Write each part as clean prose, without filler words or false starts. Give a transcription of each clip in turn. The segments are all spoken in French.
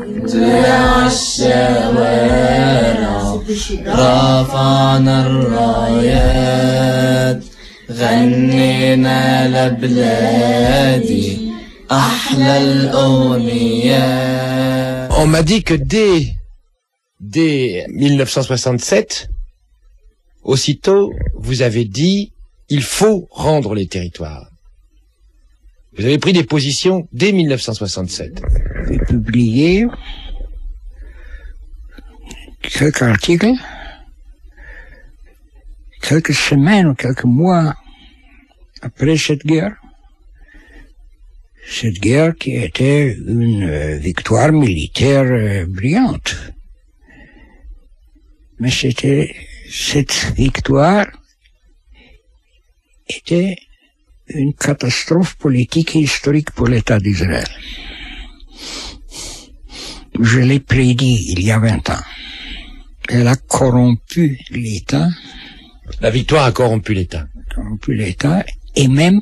طلع الشوارع رفعنا الرايات غنينا لبلادي أحلى الأغنيات. On m'a dit que dès 1967, aussitôt, vous avez dit il faut rendre les territoires. Vous avez pris des positions dès 1967. J'ai publié quelques articles, quelques semaines ou quelques mois après cette guerre. Cette guerre qui était une victoire militaire brillante. Mais cette victoire était une catastrophe politique et historique pour l'État d'Israël. Je l'ai prédit il y a 20 ans. Elle a corrompu l'État. La victoire a corrompu l'État. Corrompu l'État et même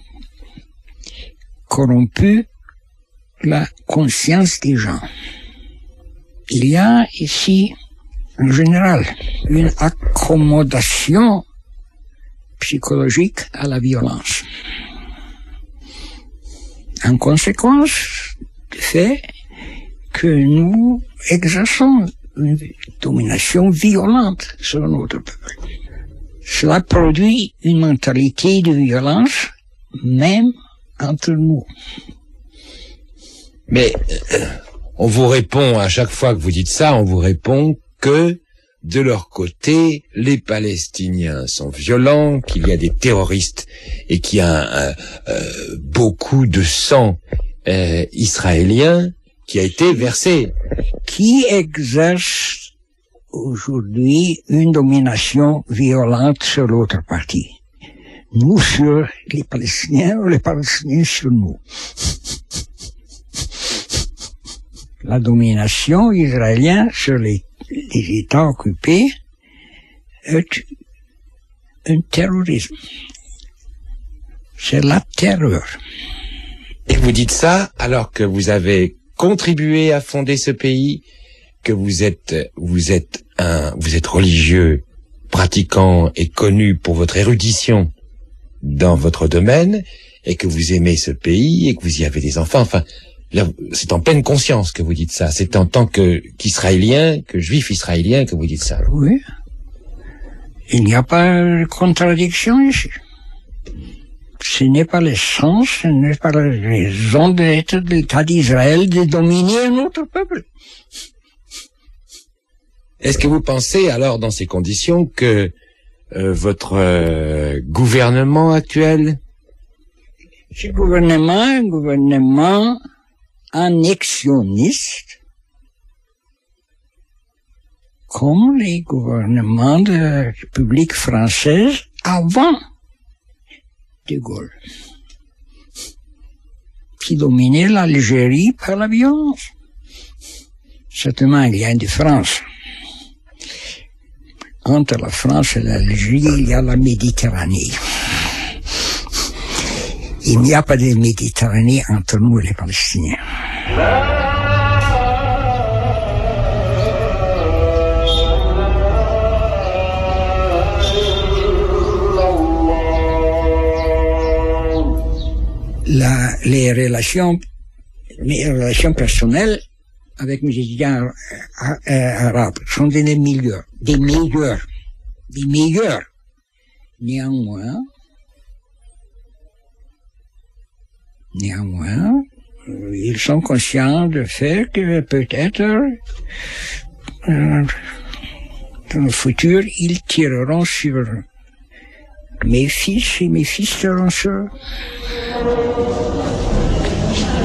corrompu la conscience des gens. Il y a ici, en général, une accommodation psychologique à la violence. En conséquence du fait que nous exerçons une domination violente sur notre peuple. Cela produit une mentalité de violence, même entre nous. Mais on vous répond, à chaque fois que vous dites ça, on vous répond que de leur côté, les Palestiniens sont violents, qu'il y a des terroristes et qu'il y a beaucoup de sang israélien qui a été versé. Qui exerce aujourd'hui une domination violente sur l'autre partie? Nous sur les Palestiniens ou les Palestiniens sur nous? La domination israélienne sur les États occupés est un terrorisme. C'est la terreur. Et vous dites ça alors que vous avez contribué à fonder ce pays, que vous êtes religieux, pratiquant et connu pour votre érudition dans votre domaine, et que vous aimez ce pays et que vous y avez des enfants. Enfin, là, c'est en pleine conscience que vous dites ça. C'est en tant qu'Israélien, que juif israélien, que vous dites ça. Oui. Il n'y a pas de contradiction ici. Ce n'est pas le sens, ce n'est pas la raison d'être de l'État d'Israël de dominer notre peuple. Est-ce que vous pensez alors dans ces conditions que votre gouvernement actuel, ce gouvernement est un gouvernement annexionniste, comme les gouvernements de la République française avant de Gaulle, qui dominait l'Algérie par la violence. Certainement, il y a une différence. Entre la France et l'Algérie, il y a la Méditerranée. Il n'y a pas de Méditerranée entre nous et les Palestiniens. Mes relations personnelles avec mes étudiants arabes sont des meilleurs. Néanmoins, ils sont conscients du fait que peut-être dans le futur, ils tireront sur mes fils et mes fils seront sur